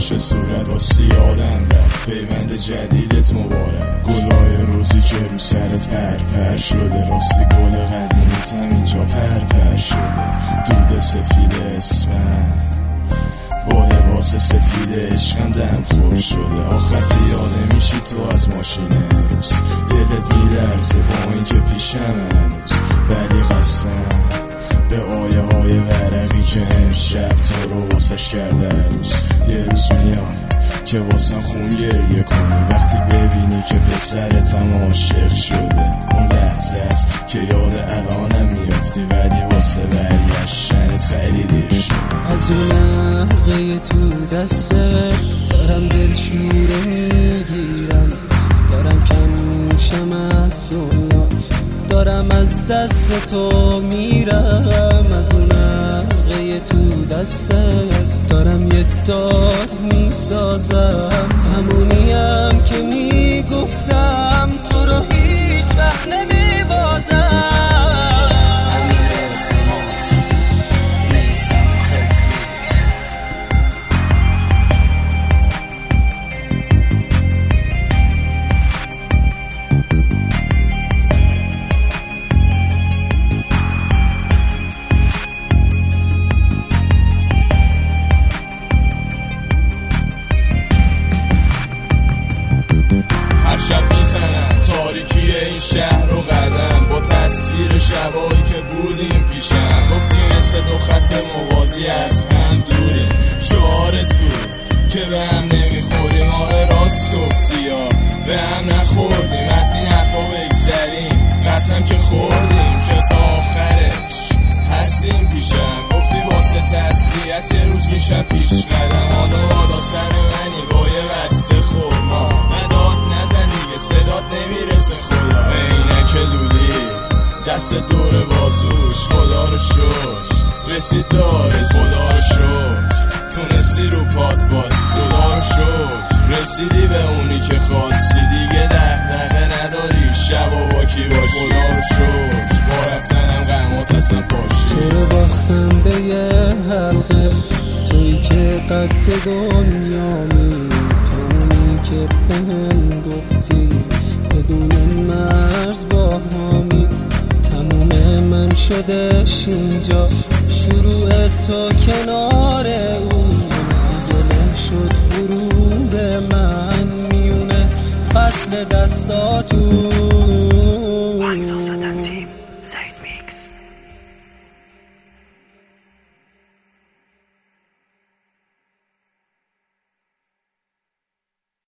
باشه صورت واسه یادم رفت پیوند جدیدت مبارک گلای روزی که رو سرت پر شده راستی گل قدیمیتم اینجا پر شده دود سفید اسمم با لباس سفید عشقم دم خور شده آخر پیاده میشی تو از ماشین روز دلت میلرزه با اینکه پیشم هنوز ولی قسم به آیه های ورقی که امشب تو رو واسش کرده روز یه روز میان که واسم خون گریه کنی وقتی ببینی که پسرتم عاشق شده اون لحظه است که یاد الانم میافتی ولی واسه برگشتنت خیلی دیر شده از اون نقه تو دسته دارم دلشوره میگیرم دارم کم میشم از دنیا دارم از دست تو میرم از اون نقه تو دسته دارم یه دار میسازم همونیم که میگفتم تو رو هیچ وقت نمیبازم شب میزنم تاریکی این شهر و قدم با تصویر شبایی که بودیم پیشم گفتیم مثل دو خط موازی از هم دوریم شعارت بود که به هم نمیخوریم آره راست گفتی یا به هم نخوردیم از این حرفا بگذریم قسم که خوردیم که تا آخرش هستیم پیشم گفتی واسه تسلیت یه روز میشم پیش قدم حالا سر منی با یه بسته خورما مداد نزن دیگه صدات نمیرسه خدا عینک دودی دست دور بازوش خدا رو شکر رسید به آرزو خدا رو شکر تونستی رو پات باستی خدا رو شکر رسیدی به اونی که خواستی دیگه دغدغه نداری شب و با کی باشی خدا رو شکر با رفتنم غمات اصلا پاشی تو رو باختم به یه حلقه تویی که قد دنیامی تویی که بهم گفتی بدون مرز با همی تموم من شدش اینجا شروع تو کنار اون دیگه شد غرور من میونه فصل دستات